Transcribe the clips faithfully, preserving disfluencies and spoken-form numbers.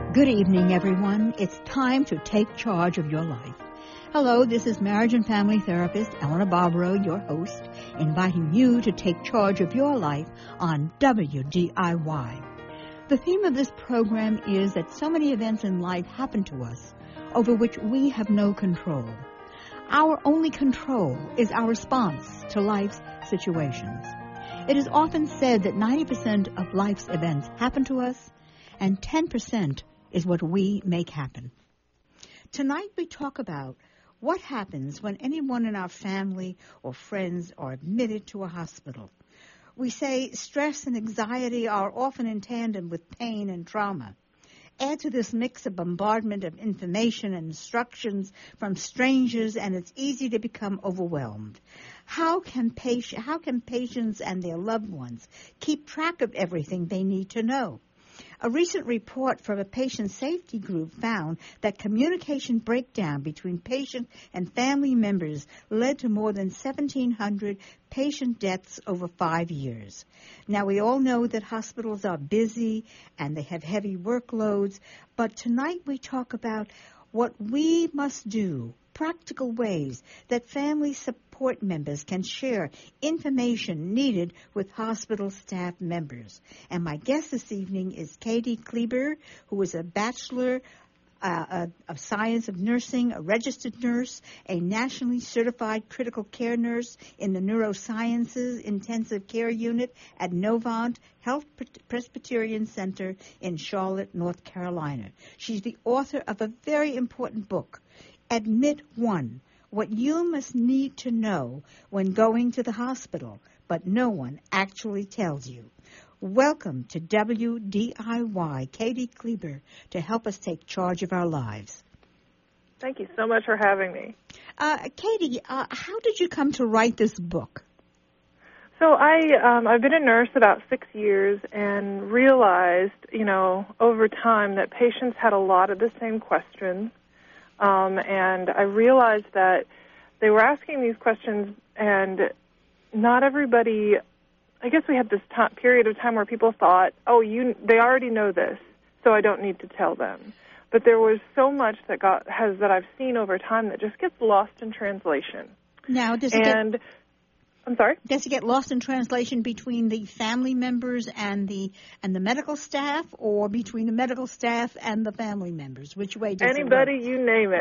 Good evening, everyone. It's time to take charge of your life. Hello, this is marriage and family therapist Eleanor Barbaro, your host, inviting you to take charge of your life on W D I Y. The theme of this program is that so many events in life happen to us over which we have no control. Our only control is our response to life's situations. It is often said that ninety percent of life's events happen to us, and ten percent is what we make happen. Tonight we talk about what happens when anyone in our family or friends are admitted to a hospital. We say stress and anxiety are often in tandem with pain and trauma. Add to this mix a bombardment of information and instructions from strangers, and it's easy to become overwhelmed. How can patient, how can patients and their loved ones keep track of everything they need to know? A recent report from a patient safety group found that communication breakdown between patient and family members led to more than seventeen hundred patient deaths over five years. Now, we all know that hospitals are busy and they have heavy workloads, but tonight we talk about what we must do, practical ways that family support members can share information needed with hospital staff members. And my guest this evening is Katie Kleber, who is a bachelor uh, of science of nursing, a registered nurse, a nationally certified critical care nurse in the neurosciences intensive care unit at Novant Health Presbyterian Center in Charlotte, North Carolina. She's the author of a very important book, Admit One, What You Must Need to Know When Going to the Hospital, but no one actually tells you. Welcome to W D I Y, Katie Kleber, to help us take charge of our lives. Thank you so much for having me. Uh, Katie, uh, how did you come to write this book? So I, um, I've been a nurse about six years and realized, you know, over time that patients had a lot of the same questions. Um, and I realized that they were asking these questions, and not everybody, I guess we had this t- period of time where people thought, oh, you, they already know this, so I don't need to tell them. But there was so much that got has that I've seen over time that just gets lost in translation. Now, does it and get, I'm sorry? Does it get lost in translation between the family members and the and the medical staff, or between the medical staff and the family members? Which way does Anybody, it go? You name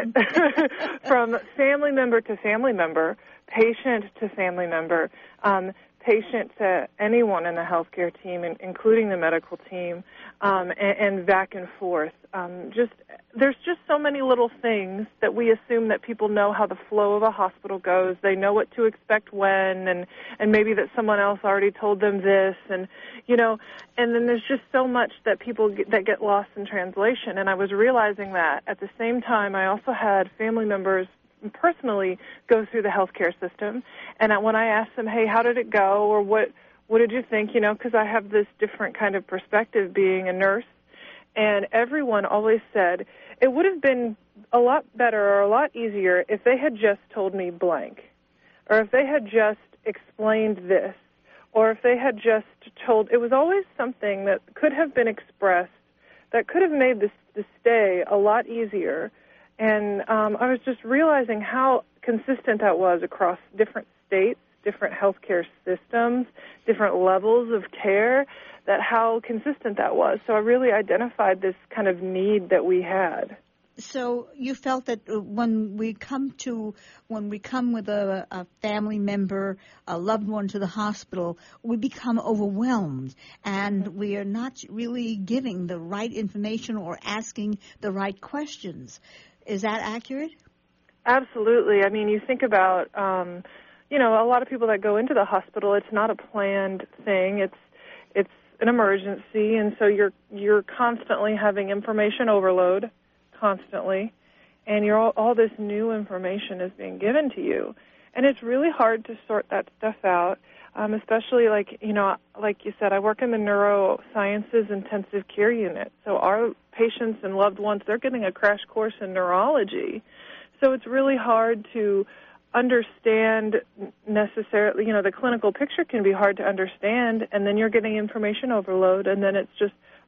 it. From family member to family member, patient to family member, um, patient to anyone in the healthcare team, including the medical team, um, and, and back and forth. Um, just there's just so many little things that we assume that people know how the flow of a hospital goes. They know what to expect when, and, and maybe that someone else already told them this, and you know. And then there's just so much that people get, that get lost in translation. And I was realizing that at the same time, I also had family members personally go through the healthcare system, and when I asked them, hey, how did it go, or what what did you think, you know, because I have this different kind of perspective being a nurse, and everyone always said it would have been a lot better or a lot easier if they had just told me blank, or if they had just explained this, or if they had just told, it was always something that could have been expressed that could have made this, this stay a lot easier. And um, I was just realizing how consistent that was across different states, different healthcare systems, different levels of care, that how consistent that was. So I really identified this kind of need that we had. So you felt that when we come to, when we come with a, a family member, a loved one to the hospital, we become overwhelmed, and mm-hmm. we are not really giving the right information or asking the right questions. Is that accurate? Absolutely. I mean, you think about, um, you know, a lot of people that go into the hospital, it's not a planned thing. It's it's an emergency, and so you're you're constantly having information overload, constantly, and you're all, all this new information is being given to you, and it's really hard to sort that stuff out. Um, especially like, you know, like you said, I work in the neurosciences intensive care unit. So our patients and loved ones, they're getting a crash course in neurology. So it's really hard to understand necessarily, you know, the clinical picture can be hard to understand, and then you're getting information overload, and then it's just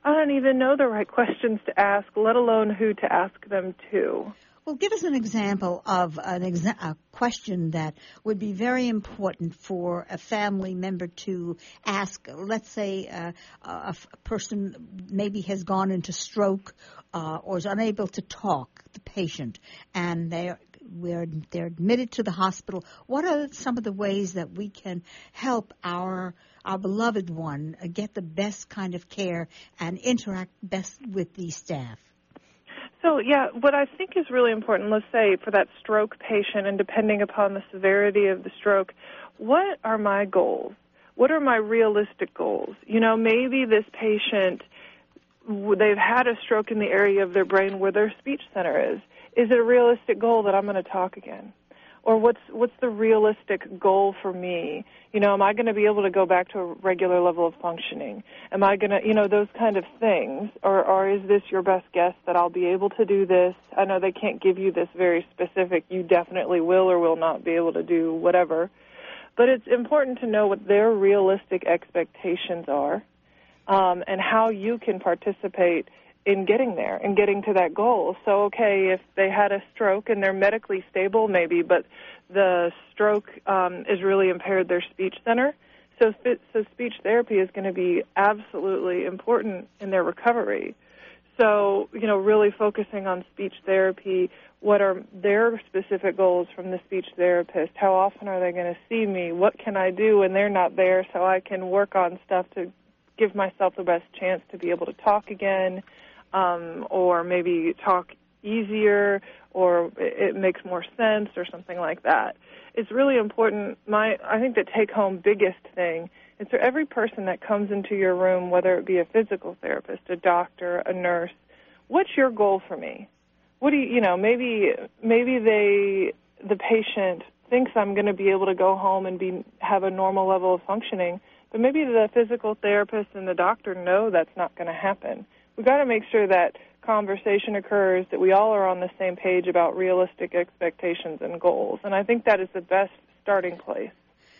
I don't even know the right questions to ask, let alone who to ask them to. Well, give us an example of an exa- a question that would be very important for a family member to ask. Let's say uh, a, f- a person maybe has gone into stroke uh, or is unable to talk, the patient, and they're We're, they're admitted to the hospital. What are some of the ways that we can help our our beloved one uh, get the best kind of care and interact best with the staff? So, yeah, what I think is really important, let's say for that stroke patient, and depending upon the severity of the stroke, what are my goals? What are my realistic goals? You know, maybe this patient, they've had a stroke in the area of their brain where their speech center is. Is it a realistic goal that I'm going to talk again? Or what's what's the realistic goal for me? You know, am I going to be able to go back to a regular level of functioning? Am I going to, you know, those kind of things? Or, or is this your best guess that I'll be able to do this? I know they can't give you this very specific, you definitely will or will not be able to do whatever. But it's important to know what their realistic expectations are um, and how you can participate in getting there and getting to that goal. So, okay, if they had a stroke and they're medically stable maybe, but the stroke um, is really impaired their speech center, so, so speech therapy is going to be absolutely important in their recovery. So, you know, really focusing on speech therapy, what are their specific goals from the speech therapist? How often are they going to see me? What can I do when they're not there so I can work on stuff to give myself the best chance to be able to talk again? Um, or maybe talk easier, or it makes more sense, or something like that. It's really important. My, I think the take-home biggest thing is for every person that comes into your room, whether it be a physical therapist, a doctor, a nurse, what's your goal for me? What do you, you know, maybe maybe they, the patient thinks I'm going to be able to go home and be have a normal level of functioning, but maybe the physical therapist and the doctor know that's not going to happen. We've got to make sure that conversation occurs, that we all are on the same page about realistic expectations and goals. And I think that is the best starting place.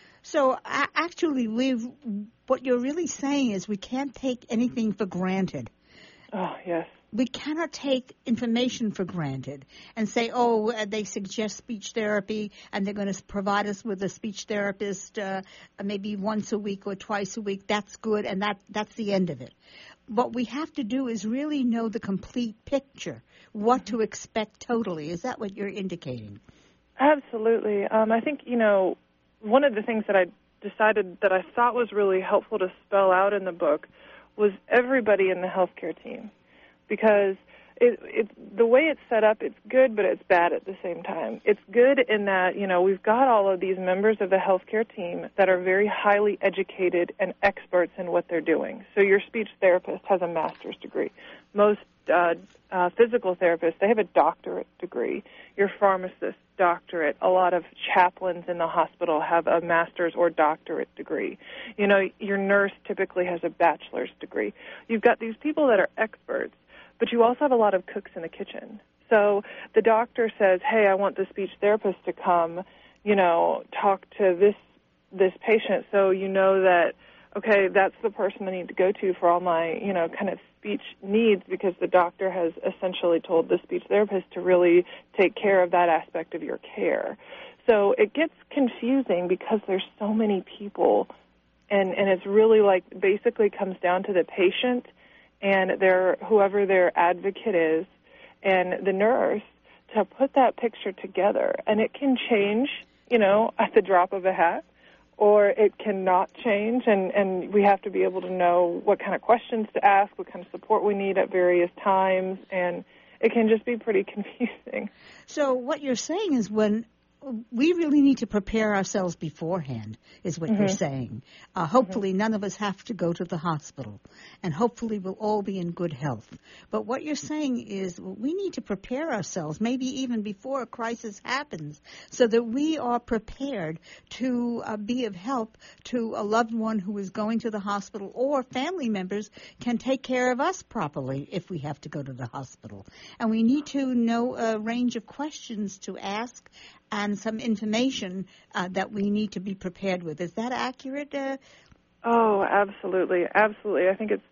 So actually, we've, what you're really saying is we can't take anything for granted. Oh, yes. We cannot take information for granted and say, oh, they suggest speech therapy and they're going to provide us with a speech therapist uh, maybe once a week or twice a week. That's good, and that, that's the end of it. What we have to do is really know the complete picture, what to expect totally. Is that what you're indicating? Absolutely. Um, I think, you know, one of the things that I decided that I thought was really helpful to spell out in the book was everybody in the healthcare team. Because it, it, the way it's set up, it's good, but it's bad at the same time. It's good in that, you know, we've got all of these members of the healthcare team that are very highly educated and experts in what they're doing. So your speech therapist has a master's degree. Most uh, uh, physical therapists, they have a doctorate degree. Your pharmacist, doctorate. A lot of chaplains in the hospital have a master's or doctorate degree. You know, your nurse typically has a bachelor's degree. You've got these people that are experts. But you also have a lot of cooks in the kitchen. So the doctor says, hey, I want the speech therapist to come, you know, talk to this this patient. So you know that, okay, that's the person I need to go to for all my, you know, kind of speech needs, because the doctor has essentially told the speech therapist to really take care of that aspect of your care. So it gets confusing because there's so many people, and, and it's really like basically comes down to the patient and their whoever their advocate is, and the nurse, to put that picture together. And it can change, you know, at the drop of a hat, or it cannot change, and, and we have to be able to know what kind of questions to ask, what kind of support we need at various times, and it can just be pretty confusing. So what you're saying is when we really need to prepare ourselves beforehand, is what mm-hmm. you're saying. Uh, hopefully mm-hmm. none of us have to go to the hospital, and hopefully we'll all be in good health. But what you're saying is we need to prepare ourselves, maybe even before a crisis happens, so that we are prepared to uh, be of help to a loved one who is going to the hospital, or family members can take care of us properly if we have to go to the hospital. And we need to know a range of questions to ask and some information uh, that we need to be prepared with. Is that accurate? Uh? Oh, absolutely, absolutely. I think it's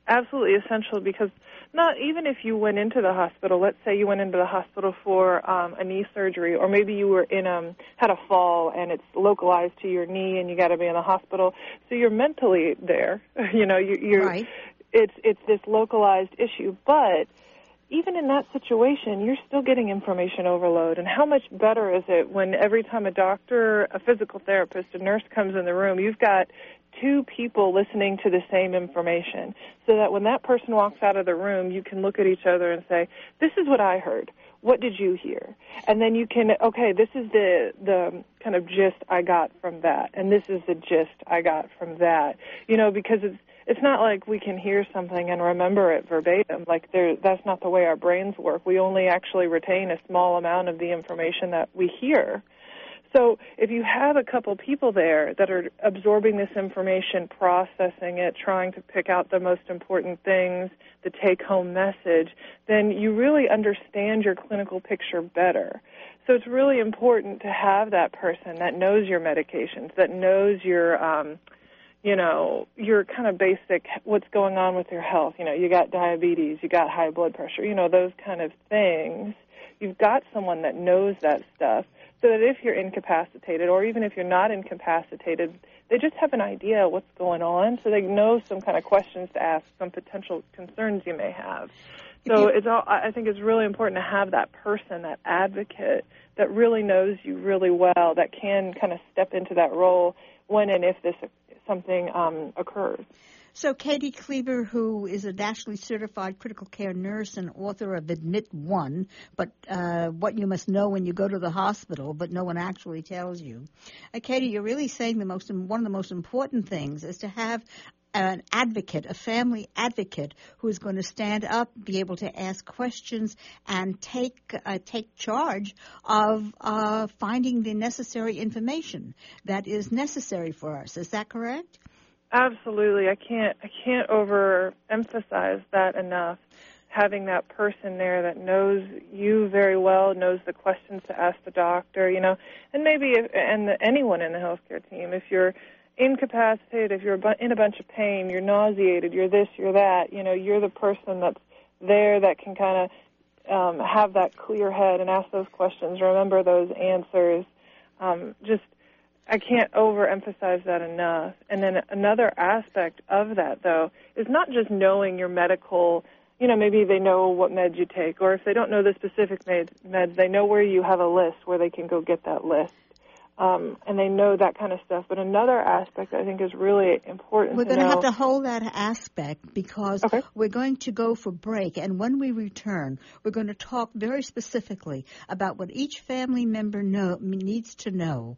absolutely essential because not even if you went into the hospital, let's say you went into the hospital for um, a knee surgery, or maybe you were in um had a fall and it's localized to your knee and you got to be in the hospital, so you're mentally there. You know, you, you're right. it's it's this localized issue, but even in that situation, you're still getting information overload. And how much better is it when every time a doctor, a physical therapist, a nurse comes in the room, you've got two people listening to the same information, so that when that person walks out of the room, you can look at each other and say, this is what I heard. What did you hear? And then you can, okay, this is the the kind of gist I got from that, and this is the gist I got from that. You know, because it's it's not like we can hear something and remember it verbatim. Like there, that's not the way our brains work. We only actually retain a small amount of the information that we hear. So if you have a couple people there that are absorbing this information, processing it, trying to pick out the most important things, the take-home message, then you really understand your clinical picture better. So it's really important to have that person that knows your medications, that knows your, um, you know, your kind of basic what's going on with your health. You know, you got diabetes, you got high blood pressure, you know, those kind of things. You've got someone that knows that stuff, so that if you're incapacitated, or even if you're not incapacitated, they just have an idea of what's going on, so they know some kind of questions to ask, some potential concerns you may have. So it's all, I think it's really important to have that person, that advocate, that really knows you really well, that can kind of step into that role when and if this something um, occurs. So Katie Kleber, who is a nationally certified critical care nurse and author of Admit One, but uh, what you must know when you go to the hospital, but no one actually tells you. Uh, Katie, you're really saying the most one of the most important things is to have an advocate, a family advocate, who is going to stand up, be able to ask questions, and take uh, take charge of uh, finding the necessary information that is necessary for us. Is that correct? Absolutely. I can't I can't overemphasize that enough. Having that person there that knows you very well, knows the questions to ask the doctor, you know, and maybe if, and the, anyone in the healthcare team, if you're incapacitated, if you're in a bunch of pain, you're nauseated, you're this, you're that, you know, you're the person that's there that can kind of um, have that clear head and ask those questions, remember those answers. Um, just I can't overemphasize that enough. And then another aspect of that, though, is not just knowing your medical, you know, maybe they know what meds you take, or if they don't know the specific meds, they know where you have a list where they can go get that list. Um, and they know that kind of stuff. But another aspect I think is really important We're to going to know. have to hold that aspect because okay. we're going to go for break. And when we return, we're going to talk very specifically about what each family member know, needs to know,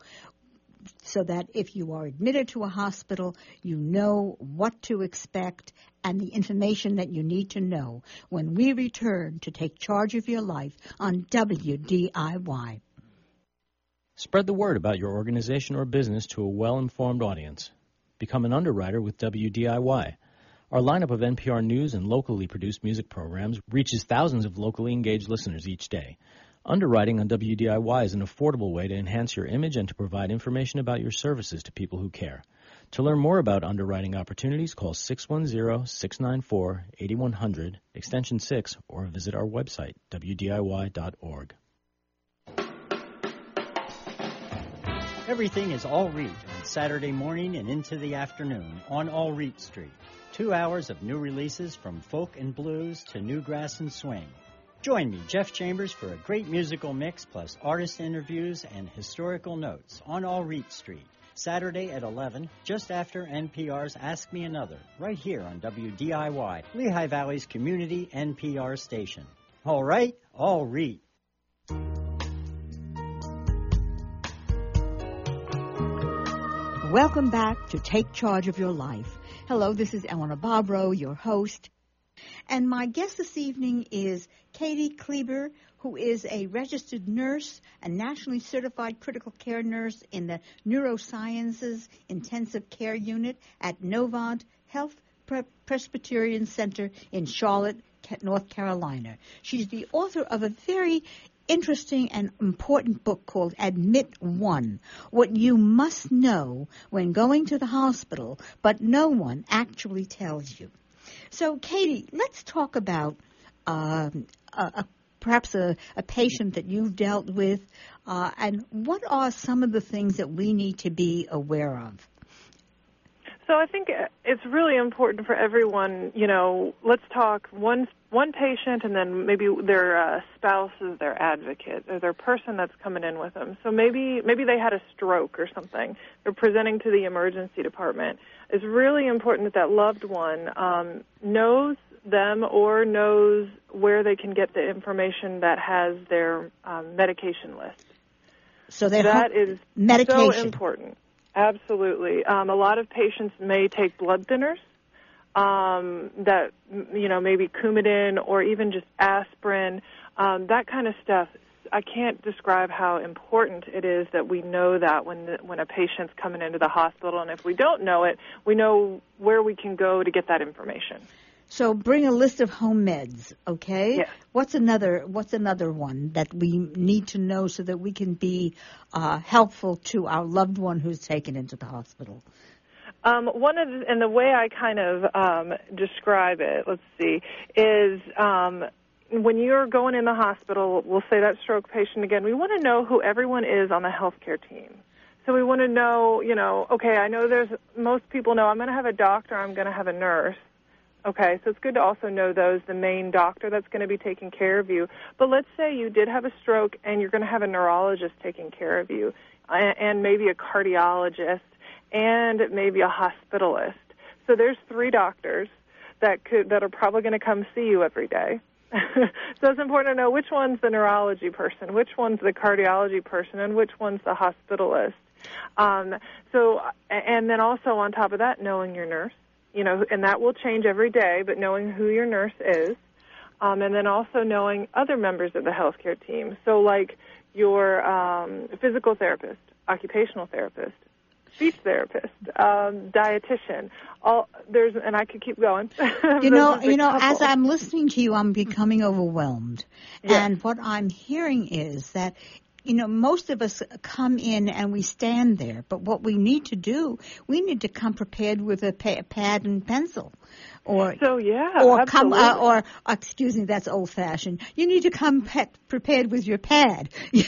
so that if you are admitted to a hospital, you know what to expect and the information that you need to know when we return to take charge of your life on W D I Y. Spread the word about your organization or business to a well-informed audience. Become an underwriter with W D I Y. Our lineup of N P R News and locally produced music programs reaches thousands of locally engaged listeners each day. Underwriting on W D I Y is an affordable way to enhance your image and to provide information about your services to people who care. To learn more about underwriting opportunities, call six one zero, six nine four, eight one zero zero, extension six, or visit our website, W D I Y dot org. Everything is All Reet on Saturday morning and into the afternoon on All Reet Street. Two hours of new releases from folk and blues to newgrass and swing. Join me, Jeff Chambers, for a great musical mix plus artist interviews and historical notes on All Reet Street, Saturday at eleven, just after N P R's Ask Me Another, right here on W D I Y, Lehigh Valley's community N P R station. All right, All Reet. Welcome back to Take Charge of Your Life. Hello, this is Eleanor Bobrow, your host. And my guest this evening is Katie Kleber, who is a registered nurse, a nationally certified critical care nurse in the Neurosciences Intensive Care Unit at Novant Health Presbyterian Center in Charlotte, North Carolina. She's the author of a very interesting and important book called Admit One, What You Must Know When Going to the Hospital, but No One Actually Tells You. So, Katie, let's talk about um, a, a, perhaps a, a patient that you've dealt with, uh, and what are some of the things that we need to be aware of? So I think it's really important for everyone, you know, let's talk one one patient and then maybe their uh, spouse is their advocate or their person that's coming in with them. So maybe maybe they had a stroke or something. They're presenting to the emergency department. It's really important that that loved one um, knows them or knows where they can get the information that has their um, medication list. So that is medication. so important. Absolutely. Um, a lot of patients may take blood thinners um, that, you know, maybe Coumadin or even just aspirin, um, that kind of stuff. I can't describe how important it is that we know that when the, when a patient's coming into the hospital. And if we don't know it, we know where we can go to get that information. So bring a list of home meds, okay? Yes. What's another What's another one that we need to know so that we can be uh, helpful to our loved one who's taken into the hospital? Um, one of the, and the way I kind of um, describe it, let's see, is um, when you're going in the hospital, we'll say that stroke patient again, we want to know who everyone is on the healthcare team. So we want to know, you know, okay, I know there's, most people know I'm going to have a doctor, I'm going to have a nurse. Okay, so it's good to also know those, the main doctor that's going to be taking care of you. But let's say you did have a stroke and you're going to have a neurologist taking care of you and maybe a cardiologist and maybe a hospitalist. So there's three doctors that could that are probably going to come see you every day. So it's important to know which one's the neurology person, which one's the cardiology person, and which one's the hospitalist. Um, so, and then also on top of that, knowing your nurse. You know, and that will change every day, but knowing who your nurse is, um, and then also knowing other members of the healthcare team. So like your um, physical therapist, occupational therapist, speech therapist, um, dietitian. All there's, and I could keep going. You know, you know, couple. As I'm listening to you, I'm becoming overwhelmed, yes. And what I'm hearing is that, you know, most of us come in and we stand there, but what we need to do, we need to come prepared with a, pa- a pad and pencil. Or, so, yeah, or absolutely. come, uh, or, excuse me, that's old-fashioned. You need to come pe- prepared with your pad,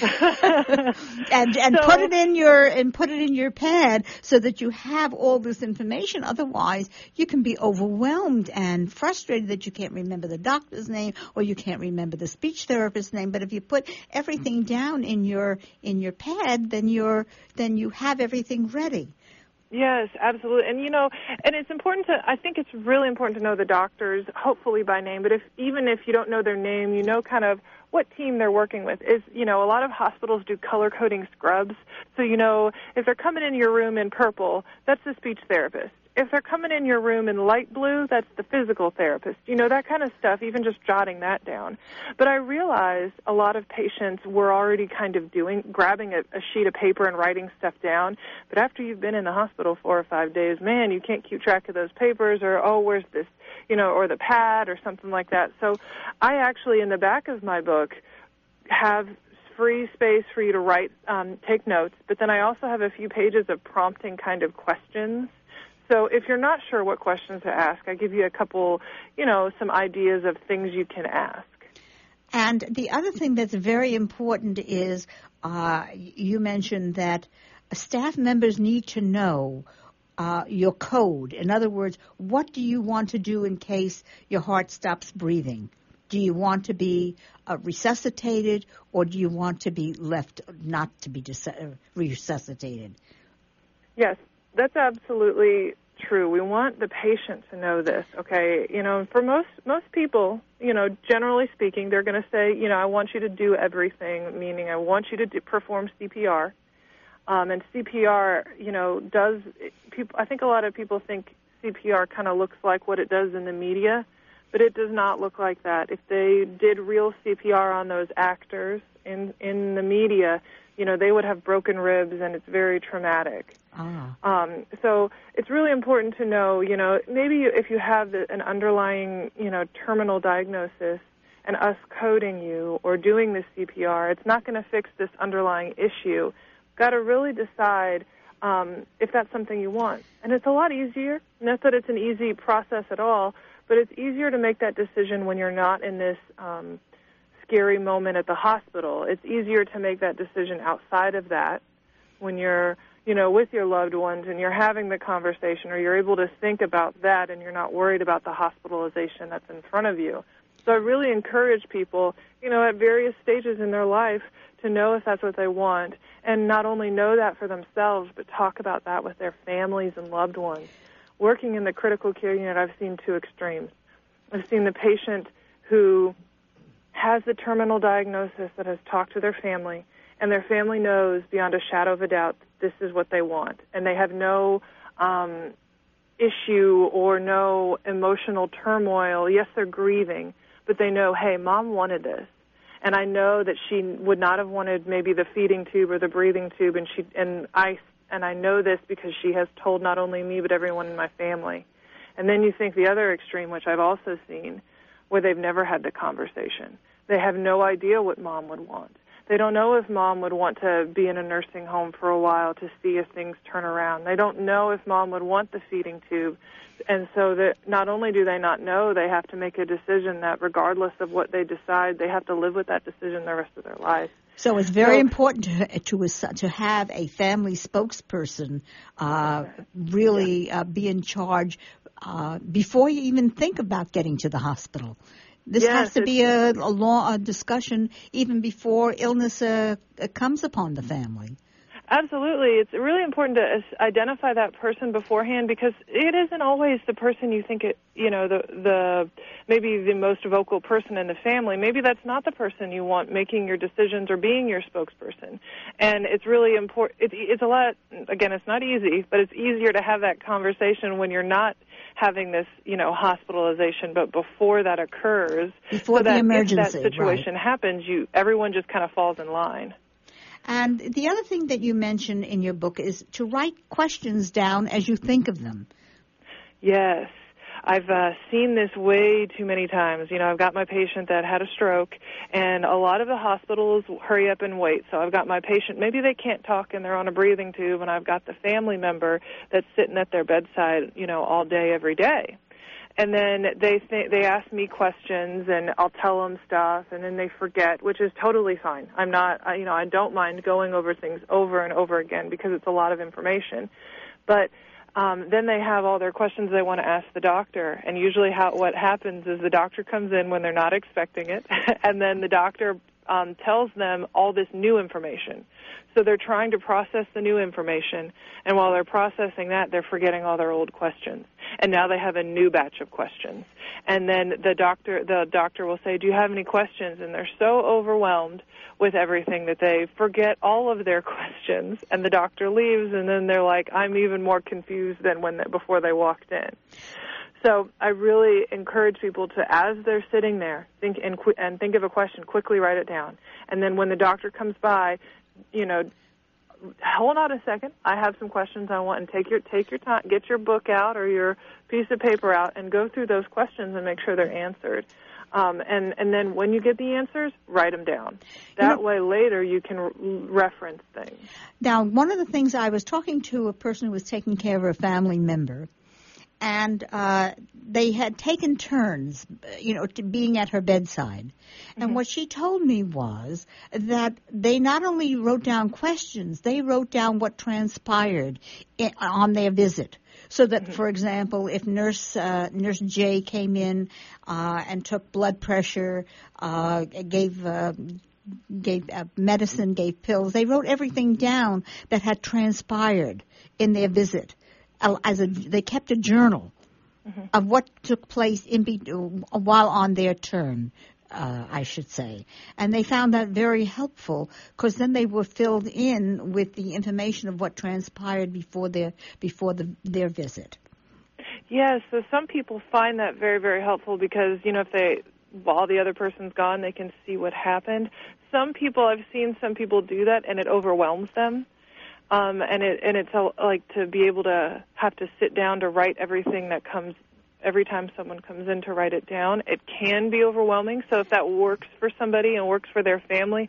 and and so, put it in your and put it in your pad so that you have all this information. Otherwise, you can be overwhelmed and frustrated that you can't remember the doctor's name or you can't remember the speech therapist's name. But if you put everything down in your in your pad, then you're then you have everything ready. Yes, absolutely. And, you know, and it's important to, I think it's really important to know the doctors, hopefully by name, but if even if you don't know their name, you know kind of what team they're working with. Is, you know, a lot of hospitals do color-coding scrubs. So, you know, if they're coming in your room in purple, that's the speech therapist. If they're coming in your room in light blue, that's the physical therapist. You know, that kind of stuff, even just jotting that down. But I realized a lot of patients were already kind of doing, grabbing a, a sheet of paper and writing stuff down. But after you've been in the hospital four or five days, man, you can't keep track of those papers or, oh, where's this, you know, or the pad or something like that. So I actually, in the back of my book, have free space for you to write, um, take notes. But then I also have a few pages of prompting kind of questions. So if you're not sure what questions to ask, I give you a couple, you know, some ideas of things you can ask. And the other thing that's very important is uh, you mentioned that staff members need to know uh, your code. In other words, what do you want to do in case your heart stops breathing? Do you want to be uh, resuscitated, or do you want to be left not to be dis- resuscitated? Yes. That's absolutely true. We want the patient to know this, okay? You know, for most most people, you know, generally speaking, they're going to say, you know, I want you to do everything, meaning I want you to do, perform C P R. Um, and C P R, you know, does, people, I think a lot of people think C P R kind of looks like what it does in the media, but it does not look like that. If they did real C P R on those actors in, in the media, you know, they would have broken ribs, and it's very traumatic. Ah. Um, so it's really important to know, you know, maybe if you have the, an underlying, you know, terminal diagnosis and us coding you or doing the C P R, it's not going to fix this underlying issue. Got to really decide um, if that's something you want. And it's a lot easier. Not that it's an easy process at all, But it's easier to make that decision when you're not in this um, scary moment at the hospital. It's easier to make that decision outside of that when you're, you know, with your loved ones and you're having the conversation, or you're able to think about that and you're not worried about the hospitalization that's in front of you. So I really encourage people, you know, at various stages in their life to know if that's what they want, and not only know that for themselves, but talk about that with their families and loved ones. Working in the critical care unit, I've seen two extremes. I've seen the patient who has the terminal diagnosis that has talked to their family, and their family knows beyond a shadow of a doubt this is what they want, and they have no um, issue or no emotional turmoil. Yes, they're grieving, but they know, hey, Mom wanted this, and I know that she would not have wanted maybe the feeding tube or the breathing tube, and she and I and I know this because she has told not only me but everyone in my family. And then you think the other extreme, which I've also seen, where they've never had the conversation. They have no idea what Mom would want. They don't know if Mom would want to be in a nursing home for a while to see if things turn around. They don't know if Mom would want the feeding tube. And so that not only do they not know, they have to make a decision that regardless of what they decide, they have to live with that decision the rest of their life. So it's very so, important to, to to have a family spokesperson uh, really uh, be in charge uh, before you even think about getting to the hospital. This yes, has to be a, a long a discussion even before illness uh, comes upon the family. Absolutely. It's really important to identify that person beforehand, because it isn't always the person you think it, you know, the, the maybe the most vocal person in the family. Maybe that's not the person you want making your decisions or being your spokesperson. And it's really important. It, it's a lot, again, it's not easy, but it's easier to have that conversation when you're not having this, you know, hospitalization, but before that occurs. Before so the that emergency, if that situation right. happens, you everyone just kind of falls in line. And the other thing that you mention in your book is to write questions down as you think of them. Yes. I've uh, seen this way too many times. You know, I've got my patient that had a stroke, and a lot of the hospitals hurry up and wait. So I've got my patient, maybe they can't talk and they're on a breathing tube, and I've got the family member that's sitting at their bedside, you know, all day, every day. And then they th- they ask me questions, and I'll tell them stuff, and then they forget, which is totally fine. I'm not, I, you know, I don't mind going over things over and over again because it's a lot of information. But um, then they have all their questions they want to ask the doctor, and usually how what happens is the doctor comes in when they're not expecting it, and then the doctor um, tells them all this new information. So they're trying to process the new information, and while they're processing that, they're forgetting all their old questions. And now they have a new batch of questions. And then the doctor the doctor will say, do you have any questions? And they're so overwhelmed with everything that they forget all of their questions. And the doctor leaves, and then they're like, I'm even more confused than when they, before they walked in. So I really encourage people to, as they're sitting there, think and, qu- and think of a question, quickly write it down. And then when the doctor comes by, you know, hold on a second. I have some questions I want, and take your take your time, get your book out or your piece of paper out, and go through those questions and make sure they're answered. Um, and and then when you get the answers, write them down. That you know, way, later you can re- reference things. Now, one of the things, I was talking to a person who was taking care of a family member, and uh, they had taken turns, you know, to being at her bedside. And mm-hmm. what she told me was that they not only wrote down questions, they wrote down what transpired in, on their visit. So that, mm-hmm. for example, if Nurse uh, Nurse J came in uh, and took blood pressure, uh, gave uh, gave uh, medicine, gave pills, they wrote everything down that had transpired in their visit. As a, they kept a journal mm-hmm. of what took place in be, while on their turn, uh, I should say. And they found that very helpful, because then they were filled in with the information of what transpired before their before the, their visit. Yes, so some people find that very, very helpful because, you know, if they, while the other person's gone, they can see what happened. Some people, I've seen some people do that, and it overwhelms them. Um, and it and it's a, like to be able to have to sit down to write everything that comes every time someone comes in to write it down. It can be overwhelming. So if that works for somebody and works for their family,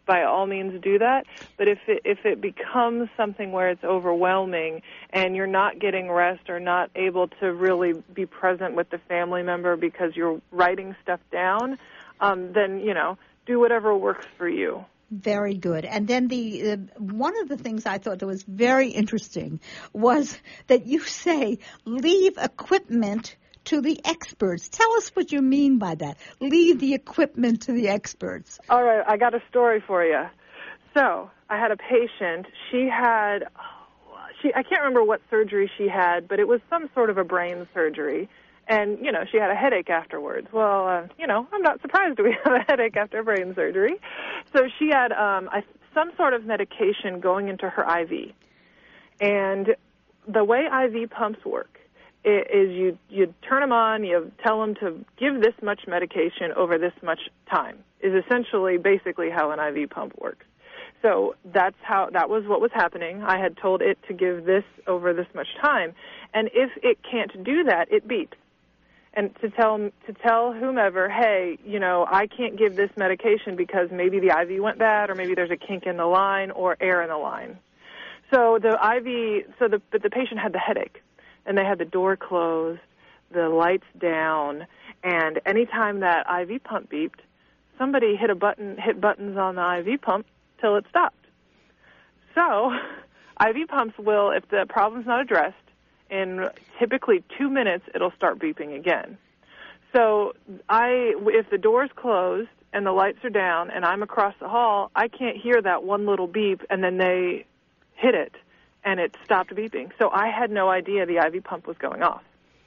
by all means do that. But if it, if it becomes something where it's overwhelming and you're not getting rest or not able to really be present with the family member because you're writing stuff down, um, then, you know, do whatever works for you. Very good. And then the uh, one of the things I thought that was very interesting was that you say leave equipment to the experts. Tell us what you mean by that. Leave the equipment to the experts. All right, I got a story for you. So I had a patient. She had, oh, she I can't remember what surgery she had, but it was some sort of a brain surgery. And, you know, she had a headache afterwards. Well, uh, you know, I'm not surprised we have a headache after brain surgery. So she had um, a, some sort of medication going into her I V. And the way I V pumps work is you, you turn them on, you tell them to give this much medication over this much time, is essentially basically how an I V pump works. So that's how, that was what was happening. I had told it to give this over this much time. And if it can't do that, it beeps. And to tell to tell whomever, hey, you know, I can't give this medication because maybe the I V went bad, or maybe there's a kink in the line or air in the line. So the I V, so the but the patient had the headache, and they had the door closed, the lights down, and anytime that I V pump beeped, somebody hit a button, hit buttons on the I V pump till it stopped. So I V pumps will, if the problem's not addressed, in typically two minutes, it'll start beeping again. So I, if the door's closed and the lights are down and I'm across the hall, I can't hear that one little beep, and then they hit it and it stopped beeping. So I had no idea the I V pump was going off.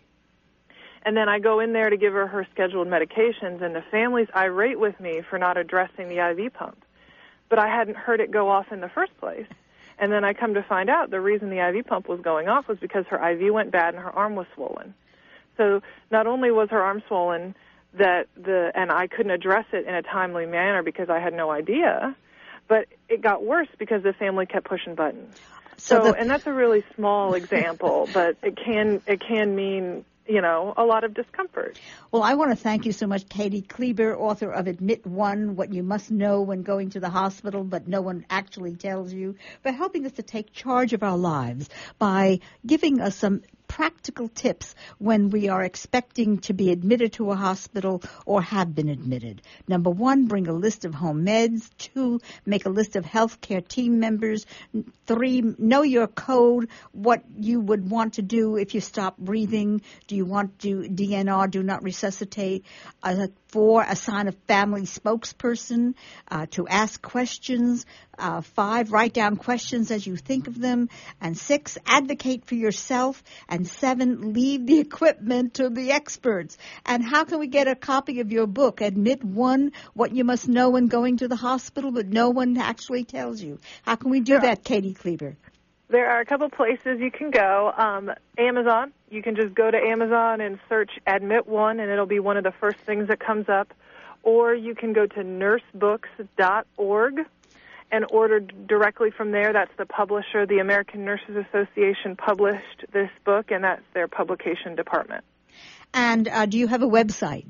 And then I go in there to give her her scheduled medications, and the family's irate with me for not addressing the I V pump. But I hadn't heard it go off in the first place. And then I come to find out the reason the I V pump was going off was because her I V went bad and her arm was swollen. So not only was her arm swollen, that the and I couldn't address it in a timely manner because I had no idea, but it got worse because the family kept pushing buttons. So, so the, and that's a really small example, but it can it can mean, you know, a lot of discomfort. Well, I want to thank you so much, Katie Kleber, author of Admit One, What You Must Know When Going to the Hospital, But No One Actually Tells You, for helping us to take charge of our lives by giving us some practical tips when we are expecting to be admitted to a hospital or have been admitted. Number one, bring a list of home meds. Two, make a list of healthcare team members. Three, know your code, what you would want to do if you stop breathing. Do you want to D N R, do not resuscitate? Uh, four, assign a family spokesperson uh, to ask questions. Uh, five, write down questions as you think of them. And six, advocate for yourself. And seven, leave the equipment to the experts. And how can we get a copy of your book, Admit One, What You Must Know When Going to the Hospital, But No One Actually Tells You? How can we do that, Katie Kleber? There are a couple places you can go. Um, Amazon. You can just go to Amazon and search Admit One, and it'll be one of the first things that comes up. Or you can go to nurse books dot org and order directly from there. That's the publisher. The American Nurses Association published this book, and that's their publication department. And uh, do you have a website?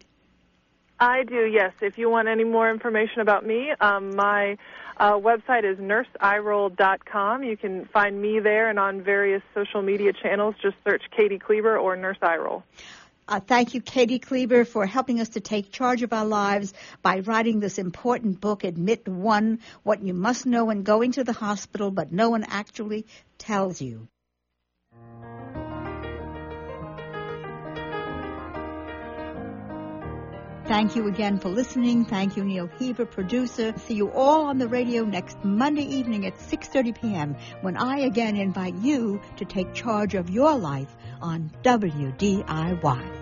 I do, yes. If you want any more information about me, um, my uh, website is nurse eye roll dot com. You can find me there, and on various social media channels, just search Katie Kleber or Nurse Eyeroll. Uh, thank you, Katie Kleber, for helping us to take charge of our lives by writing this important book, Admit One, What You Must Know When Going to the Hospital, But No One Actually Tells You. Thank you again for listening. Thank you, Neil Heaver, producer. See you all on the radio next Monday evening at six thirty p.m. when I again invite you to take charge of your life on W D I Y.